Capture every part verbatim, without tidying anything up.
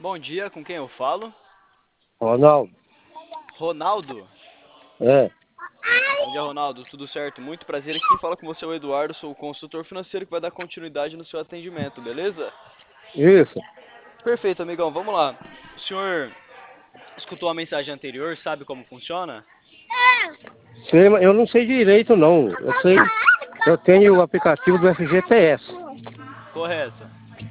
Bom dia, com quem eu falo? Ronaldo, Ronaldo? é, Bom dia, Ronaldo. Tudo certo? Muito prazer. Aqui quem fala com você é o Eduardo, sou o consultor financeiro que vai dar continuidade no seu atendimento, beleza? isso. Perfeito, amigão. Vamos lá. O senhor escutou a mensagem anterior, sabe como funciona? Sei, mas eu não sei direito não. Eu sei, eu tenho o aplicativo do F G T S. Correto.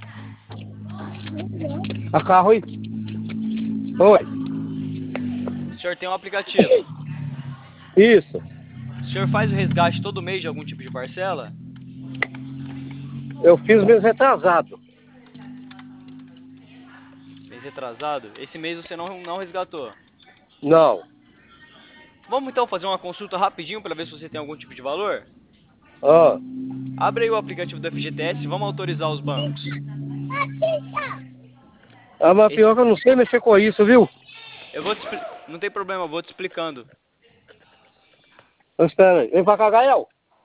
A carro aí? Oi. O senhor tem um aplicativo. Isso. O senhor faz o resgate todo mês de algum tipo de parcela? Eu fiz mês retrasado. Mês retrasado? Esse mês você não, não resgatou. Não. Vamos então fazer uma consulta rapidinho para ver se você tem algum tipo de valor? Ah, Abre aí o aplicativo do F G T S e vamos autorizar os bancos. ah, mas Esse, pior que eu não sei mexer com isso, viu? eu vou te expli- Não tem problema, eu vou te explicando. Então, espera aí. Vem pra cá, Gael.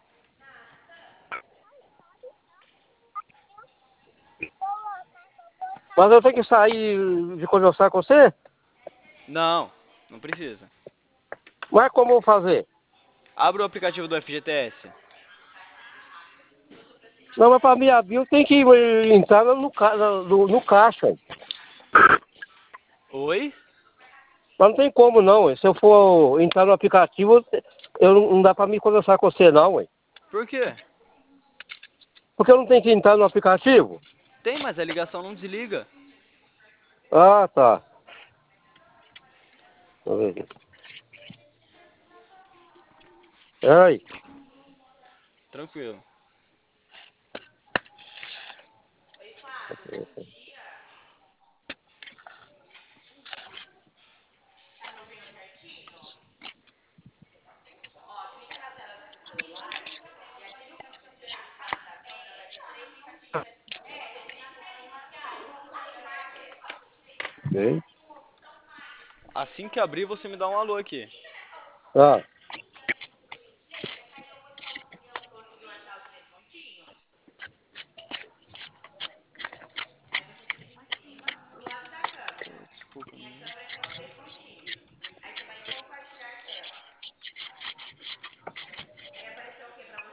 Mas eu tenho que sair de conversar com você? Não, não precisa. Mas como eu vou fazer? Abre o aplicativo do F G T S. Não, mas pra me abrir eu tenho que eh, entrar no, ca- no, no caixa. Oi? Mas não tem como não, ué. Se eu for entrar no aplicativo, eu não, não dá pra me conversar com você não, ué. Por quê? Porque eu não tenho que entrar no aplicativo? Tem, mas a ligação não desliga. Ah, tá. Deixa eu ver aqui. Ai, Tranquilo. ok. Assim que abrir, você me dá um alô aqui. Ah,